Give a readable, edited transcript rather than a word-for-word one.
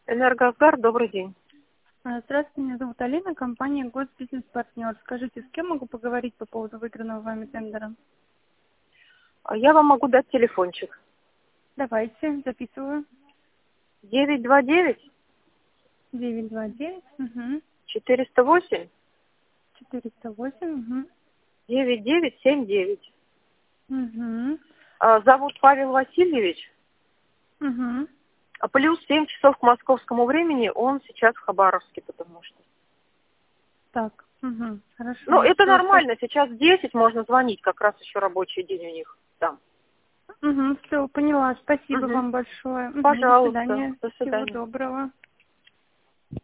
Энергоазгар, добрый день. Здравствуйте, меня зовут Алина, компания Госбизнес-партнер. Скажите, с кем могу поговорить по поводу выигранного вами тендера? Я вам могу дать телефончик. Давайте, записываю. 929 929, 408 408, 9979. угу, Зовут Павел Васильевич. угу. Плюс 7 часов к московскому времени. Он сейчас в Хабаровске, потому что. Так, хорошо. Ну, это Всё, нормально. Сейчас 10 можно звонить. Как раз еще рабочий день у них там. все, поняла. Спасибо Мгм. вам большое. До Пожалуйста. свидания. До Всего свидания. доброго.